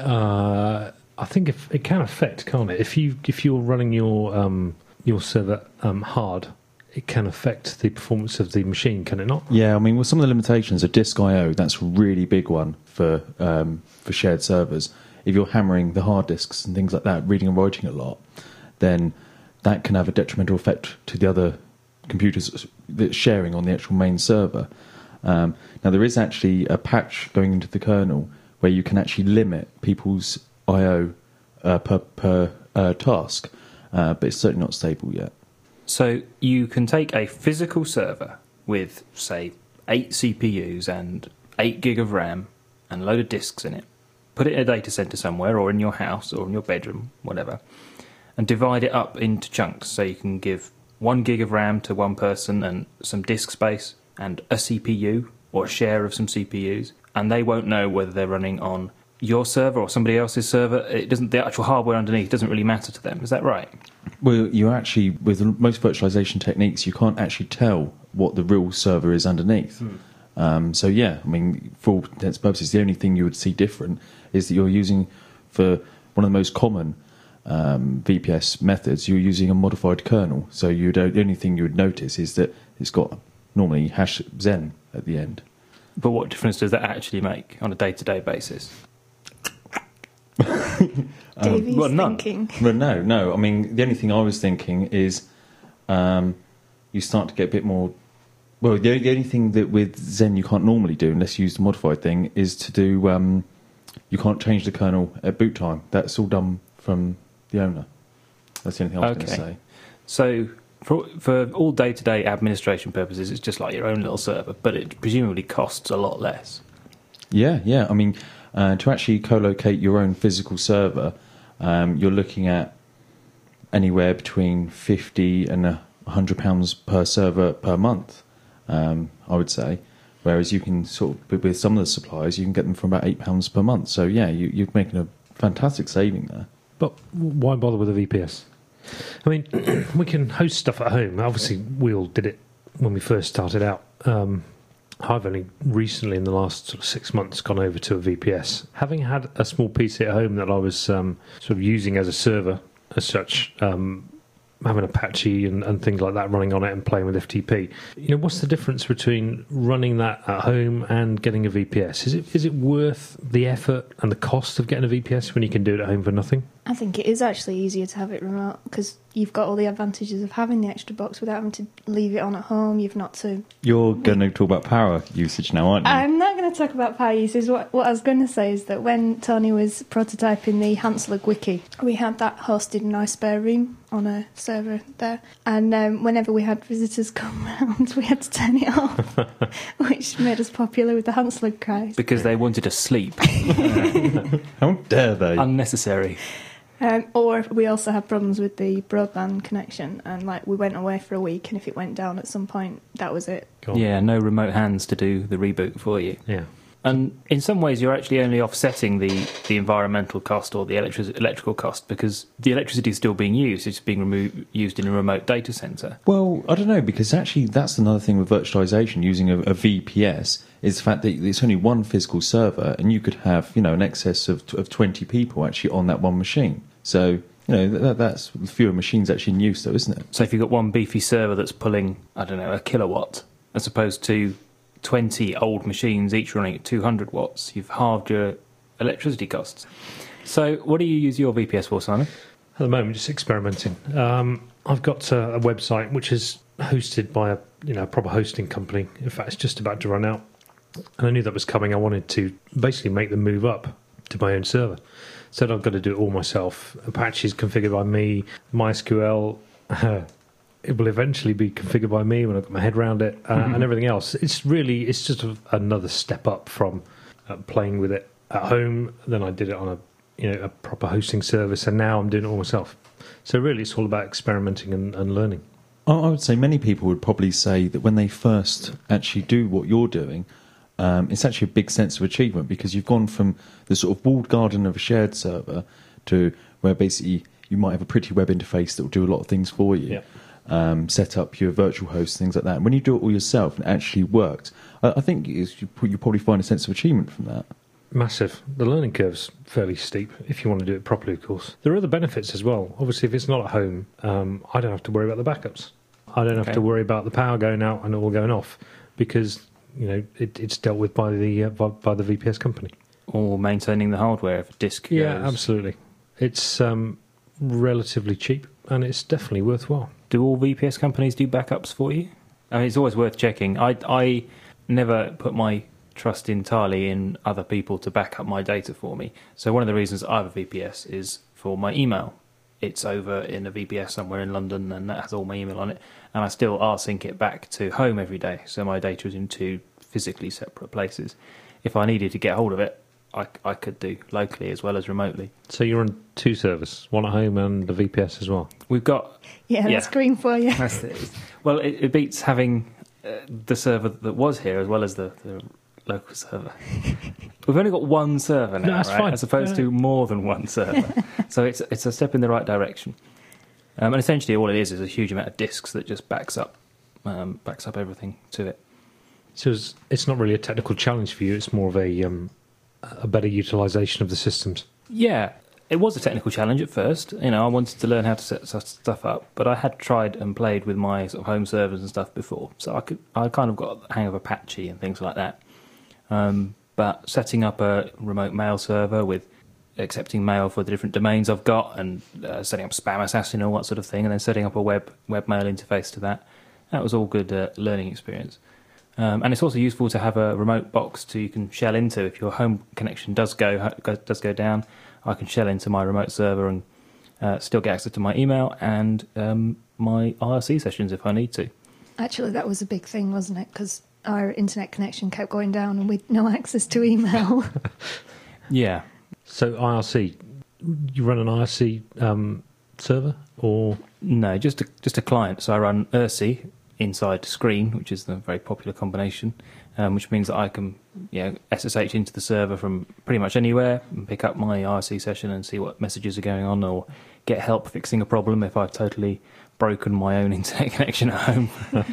Uh, I think if, it can affect, can't it? If you if you're running your um, your server um, hard, it can affect the performance of the machine, can it not? Yeah, I mean, well, some of the limitations of disk I O, that's a really big one for um, for shared servers. If you're hammering the hard disks and things like that, reading and writing a lot, then that can have a detrimental effect to the other computers that's sharing on the actual main server. Um, now, there is actually a patch going into the kernel where you can actually limit people's I O uh, per, per uh, task, uh, but it's certainly not stable yet. So you can take a physical server with, say, eight C P Us and eight gig of RAM and a load of disks in it, put it in a data center somewhere or in your house or in your bedroom, whatever, and divide it up into chunks. So you can give one gig of RAM to one person and some disk space and a C P U or a share of some C P Us, and they won't know whether they're running on your server or somebody else's server. It doesn't. The actual hardware underneath doesn't really matter to them. Is that right? Well, you actually, with most virtualization techniques, you can't actually tell what the real server is underneath. Hmm. Um, so yeah, I mean, for all intents and purposes, the only thing you would see different is that you're using, for one of the most common um, V P S methods, you're using a modified kernel. So you the only thing you would notice is that it's got normally hash Zen at the end. But what difference does that actually make on a day-to-day basis? Davey's um, well, none. thinking. Well, no, no. I mean, the only thing I was thinking is um, you start to get a bit more. Well, the, the only thing that with Zen you can't normally do, unless you use the modified thing, is to do. Um, you can't change the kernel at boot time. That's all done from the owner. That's the only thing I was Okay. going to say. So For, for all day-to-day administration purposes, it's just like your own little server, but it presumably costs a lot less. Yeah, yeah. I mean, uh, to actually co-locate your own physical server, um, you're looking at anywhere between fifty and a hundred pounds per server per month. Um, I would say, whereas you can sort of with some of the suppliers, you can get them for about eight pounds per month. So yeah, you, you're making a fantastic saving there. But why bother with a V P S? I mean, we can host stuff at home. Obviously, we all did it when we first started out. Um, I've only recently, in the last sort of six months, gone over to a V P S. Having had a small P C at home that I was um, sort of using as a server, as such, um, having Apache and, and things like that running on it and playing with F T P. You know, what's the difference between running that at home and getting a V P S? Is it is it worth the effort and the cost of getting a V P S when you can do it at home for nothing? I think it is actually easier to have it remote because you've got all the advantages of having the extra box without having to leave it on at home. You've not to... You're going to talk about power usage now, aren't you? I'm not going to talk about power usage. What, what I was going to say is that when Tony was prototyping the Hanslug wiki, we had that hosted in our spare room on a server there. And um, whenever we had visitors come round, we had to turn it off, which made us popular with the Hanslug cries. Because they wanted to sleep. How dare they? Unnecessary. Um, or we also had problems with the broadband connection, and like we went away for a week, and if it went down at some point, that was it. Cool. Yeah, no remote hands to do the reboot for you. Yeah. And in some ways, you're actually only offsetting the, the environmental cost or the electric, electrical cost because the electricity is still being used. It's being remo- used in a remote data centre. Well, I don't know, because actually that's another thing with virtualization using a, a V P S is the fact that it's only one physical server and you could have, you know, an excess of, of twenty people actually on that one machine. So, you know, that, that's fewer machines actually in use though, isn't it? So if you've got one beefy server that's pulling, I don't know, a kilowatt, as opposed to twenty old machines each running at two hundred watts, you've halved your electricity costs. So what do you use your V P S for, Simon? At the moment, just experimenting. Um, I've got a, a website which is hosted by a you know a proper hosting company. In fact, it's just about to run out, and I knew that was coming. I wanted to basically make the move up to my own server. Said I've got to do it all myself. Apache is configured by me. MySQL, uh, it will eventually be configured by me when I've got my head around it, uh, mm-hmm. and everything else. It's really, it's just a, another step up from uh, playing with it at home. Then I did it on a, you know, a proper hosting service, and now I'm doing it all myself. So really, it's all about experimenting and, and learning. I would say many people would probably say that when they first actually do what you're doing, Um, it's actually a big sense of achievement because you've gone from the sort of walled garden of a shared server to where basically you might have a pretty web interface that will do a lot of things for you, yeah. um, set up your virtual host, things like that. And when you do it all yourself and it actually works, I, I think it's, you, you probably find a sense of achievement from that. Massive. The learning curve's fairly steep if you want to do it properly, of course. There are other benefits as well. Obviously, if it's not at home, um, I don't have to worry about the backups. I don't have Okay. to worry about the power going out and it all going off because... You know, it, it's dealt with by the uh, by, by the V P S company. Or maintaining the hardware if a disk Yeah, goes. absolutely. It's um, relatively cheap and it's definitely worthwhile. Do all V P S companies do backups for you? I mean, it's always worth checking. I, I never put my trust entirely in other people to back up my data for me. So one of the reasons I have a V P S is for my email. It's over in a V P S somewhere in London and that has all my email on it. And I still R-sync it back to home every day. So my data is in two physically separate places. If I needed to get hold of it, I, I could do locally as well as remotely. So you're on two servers, one at home and the V P S as well? We've got... Yeah, that's Yeah. green for you. That's it. Well, it, it beats having uh, the server that was here as well as the, the local server. We've only got one server now, No, that's right? fine. As opposed Yeah. to more than one server. So it's it's a step in the right direction. Um, and essentially, all it is is a huge amount of disks that just backs up um, backs up everything to it. So it's, it's not really a technical challenge for you, it's more of a um, a better utilisation of the systems. Yeah, it was a technical challenge at first. You know, I wanted to learn how to set such stuff up, but I had tried and played with my sort of home servers and stuff before, so I could I kind of got the hang of Apache and things like that. Um, but setting up a remote mail server with accepting mail for the different domains I've got and uh, setting up Spam Assassin and all that sort of thing, and then setting up a web webmail interface to that, that was all good uh, learning experience. Um, and it's also useful to have a remote box to you can shell into if your home connection does go does go down. I can shell into my remote server and Uh, still get access to my email and um, my I R C sessions if I need to. Actually, that was a big thing, wasn't it? Because our internet connection kept going down and we'd no access to email. Yeah. So I R C, you run an I R C um, server or No, just a, just a client. So I run I R C inside Screen, which is the very popular combination, um, which means that I can you know, S S H into the server from pretty much anywhere and pick up my I R C session and see what messages are going on, or get help fixing a problem if I've totally broken my own internet connection at home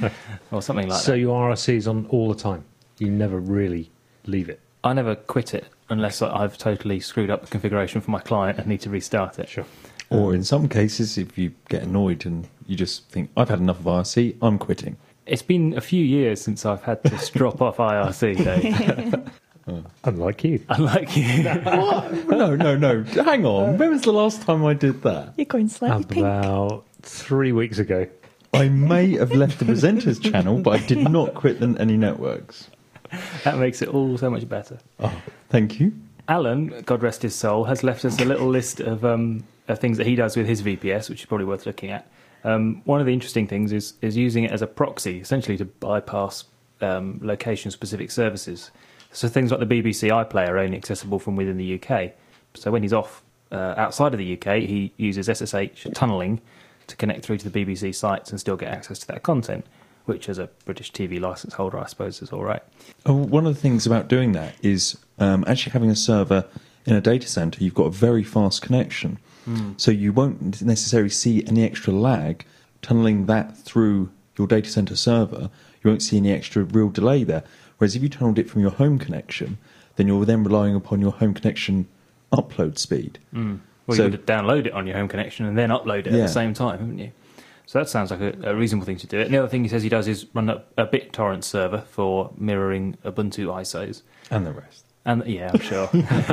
or something like so that. your I R C is on all the time. You never really leave it. I never quit it unless I've totally screwed up the configuration for my client and need to restart it. Sure. Or in some cases, if you get annoyed and you just think, I've had enough of I R C, I'm quitting. It's been a few years since I've had to drop off I R C, Dave. Unlike you. Unlike you. What? No, no, no. Hang on. When was the last time I did that? You're going slightly pink. About three weeks ago. I may have left the presenters channel, but I did not quit the, any networks. That makes it all so much better. Oh, thank you. Alan, God rest his soul, has left us a little list of, um, of things that he does with his V P S, which is probably worth looking at. Um, one of the interesting things is, is using it as a proxy, essentially to bypass um, location-specific services. So things like the B B C iPlayer are only accessible from within the U K. So when he's off uh, outside of the U K, he uses S S H tunnelling to connect through to the B B C sites and still get access to that content, which as a British T V licence holder, I suppose, is all right. Oh, one of the things about doing that is um, actually having a server in a data centre, you've got a very fast connection. Mm. So you won't necessarily see any extra lag tunnelling that through your data centre server. You won't see any extra real delay there. Whereas if you tunnelled it from your home connection, then you're then relying upon your home connection upload speed. Mm. Well, so, you would download it on your home connection and then upload it yeah. at the same time, haven't you? So that sounds like a, a reasonable thing to do. And the other thing he says he does is run a, a BitTorrent server for mirroring Ubuntu I S Os. And the rest. And yeah, I'm sure.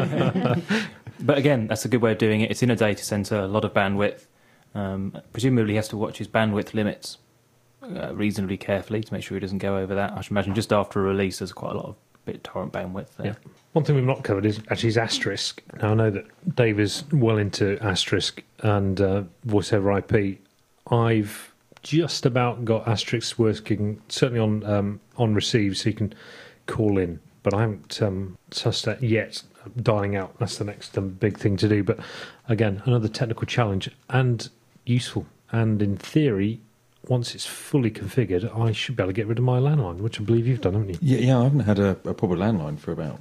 But again, that's a good way of doing it. It's in a data centre, a lot of bandwidth. Um, presumably he has to watch his bandwidth limits uh, reasonably carefully to make sure he doesn't go over that. I should imagine just after a release there's quite a lot of BitTorrent bandwidth there. Yeah. One thing we've not covered is actually is Asterisk. Now I know that Dave is well into Asterisk and uh, voice over I P. I've just about got Asterisk working, certainly on um, on receive, so you can call in. But I haven't um, sussed that yet. Dialing out, that's the next um, big thing to do. But again, another technical challenge and useful. And in theory, once it's fully configured, I should be able to get rid of my landline, which I believe you've done, haven't you? Yeah, yeah I haven't had a, a proper landline for about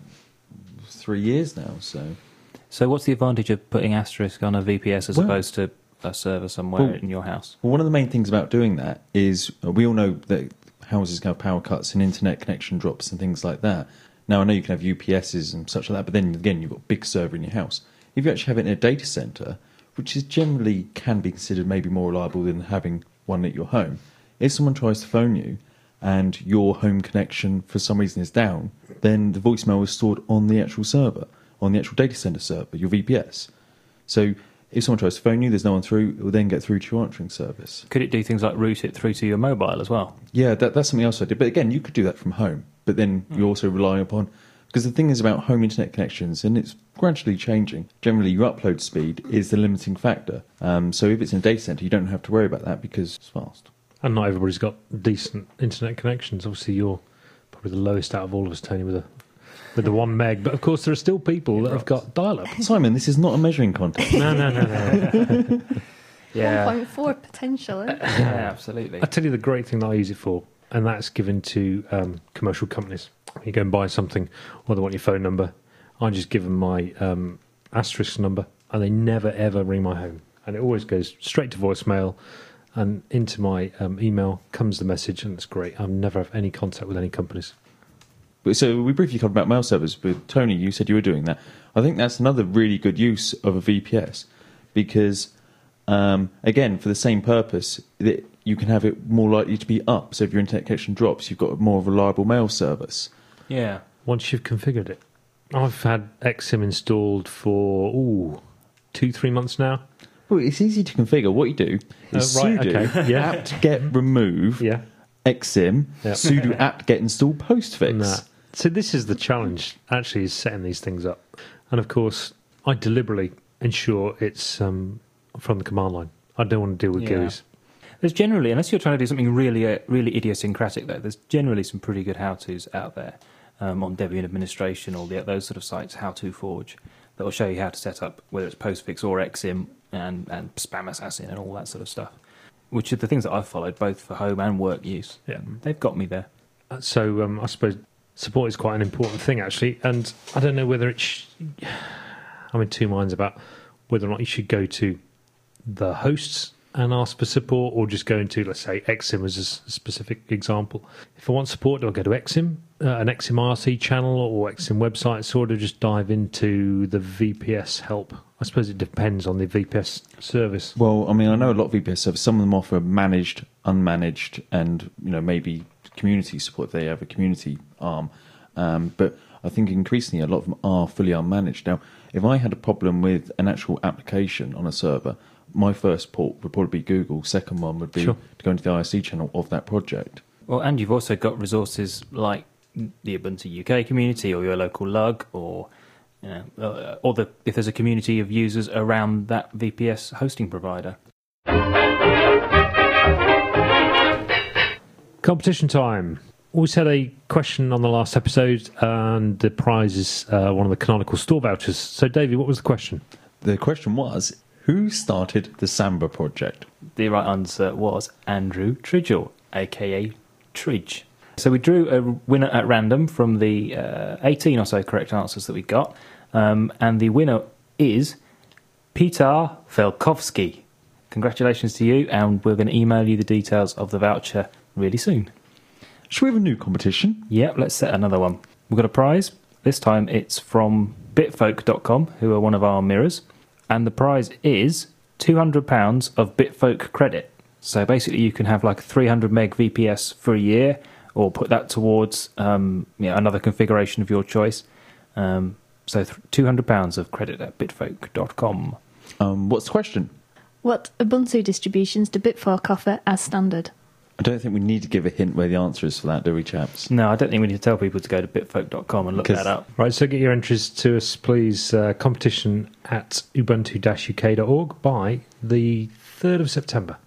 three years now. So, so what's the advantage of putting Asterisk on a V P S as well, opposed to a server somewhere well, in your house? Well, one of the main things about doing that is uh, we all know that houses can have power cuts and internet connection drops and things like that. Now, I know you can have U P Ss and such like that, but then again, you've got a big server in your house. If you actually have it in a data centre, which is generally can be considered maybe more reliable than having one at your home, if someone tries to phone you and your home connection for some reason is down, then the voicemail is stored on the actual server, on the actual data centre server, your V P S. So if someone tries to phone you, there's no one through, it will then get through to your answering service. Could it do things like route it through to your mobile as well? Yeah, that, that's something else I did. But again, you could do that from home. But then mm. you're also relying upon... Because the thing is about home internet connections, and it's gradually changing, generally your upload speed is the limiting factor. Um, so if it's in a data centre, you don't have to worry about that because it's fast. And not everybody's got decent internet connections. Obviously, you're probably the lowest out of all of us, Tony, with a... with the one meg, but of course there are still people that have got dial-up. Simon, this is not a measuring contest. no, no, no, no. Yeah. one point four potential, isn't it? Yeah, absolutely. I tell you the great thing that I use it for, and that's given to um, commercial companies. You go and buy something, or they want your phone number. I just give them my um, Asterisk number, and they never ever ring my home. And it always goes straight to voicemail, and into my um, email comes the message, and it's great. I never have any contact with any companies. So we briefly covered about mail servers, but Tony, you said you were doing that. I think that's another really good use of a V P S because, um, again, for the same purpose, that you can have it more likely to be up. So if your internet connection drops, you've got a more reliable mail service. Yeah. Once you've configured it. I've had X SIM installed for, ooh, two, three months now. Well, it's easy to configure. What you do is uh, right, sudo okay. yeah. apt get remove yeah. X SIM, yeah. sudo apt get install postfix. Nah. So this is the challenge, actually, is setting these things up. And, of course, I deliberately ensure it's um, from the command line. I don't want to deal with Yeah. G U Is. There's generally, unless you're trying to do something really, uh, really idiosyncratic, though, there's generally some pretty good how-tos out there um, on Debian administration or the, those sort of sites, How To Forge, that will show you how to set up whether it's Postfix or Exim and, and Spam Assassin and all that sort of stuff, which are the things that I've followed both for home and work use. Yeah. They've got me there. Uh, So um, I suppose support is quite an important thing, actually. And I don't know whether it. Sh- I'm in two minds about whether or not you should go to the hosts and ask for support, or just go into, let's say, Exim as a s- specific example. If I want support, do I go to Exim, uh, an Exim R C channel or Exim website, sort of just dive into the V P S help? I suppose it depends on the V P S service. Well, I mean, I know a lot of V P S services. Some of them offer managed, unmanaged, and you know maybe community support if they have a community arm. Um, but I think increasingly a lot of them are fully unmanaged. Now, if I had a problem with an actual application on a server, my first port would probably be Google. Second one would be Sure. to go into the I R C channel of that project. Well, and you've also got resources like the Ubuntu U K community or your local lug, or you know, uh, or the, if there's a community of users around that V P S hosting provider. Competition time. We had a question on the last episode, and the prize is uh, one of the Canonical store vouchers. So, Davey, what was the question? The question was, who started the Samba project? The right answer was Andrew Tridgell, aka Tridge. So we drew a winner at random from the uh, eighteen or so correct answers that we got, um, and the winner is Peter Velkovsky. Congratulations to you, and we're going to email you the details of the voucher really soon. Should we have a new competition? Yep, let's set another one. We've got a prize. This time it's from bitfolk dot com, who are one of our mirrors. And the prize is two hundred pounds of Bitfolk credit. So basically you can have like a three hundred meg V P S for a year, or put that towards um, you know, another configuration of your choice. Um, so th- two hundred pounds of credit at bitfolk dot com. Um, what's the question? What Ubuntu distributions do Bitfork offer as standard? I don't think we need to give a hint where the answer is for that, do we, chaps? No, I don't think we need to tell people to go to bitfolk dot com and look Because- that up. Right, so get your entries to us, please. Uh, competition at ubuntu dash u k dot org by the third of September.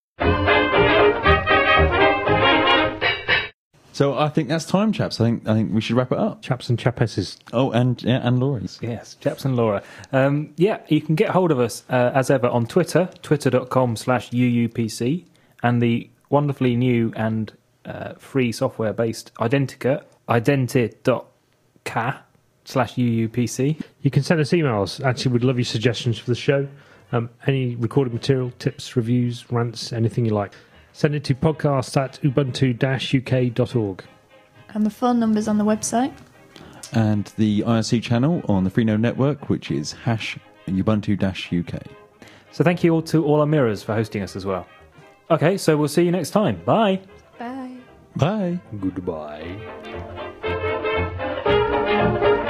So I think that's time, chaps. I think I think we should wrap it up. Chaps and chapesses. Oh, and yeah, and Laurie's. Yes, Chaps and Laura. Um, yeah, you can get hold of us uh, as ever on Twitter, twitter dot com slash U U P C, and the wonderfully new and uh, free software-based Identica, identi dot ca slash U U P C. You can send us emails. Actually, we'd love your suggestions for the show. Um, any recorded material, tips, reviews, rants, anything you like. Send it to podcast at ubuntu dash u k dot org. And the phone number's on the website. And the I R C channel on the Freenode network, which is hash ubuntu dash U K. So thank you all to all our mirrors for hosting us as well. Okay, so we'll see you next time. Bye. Bye. Bye. Goodbye.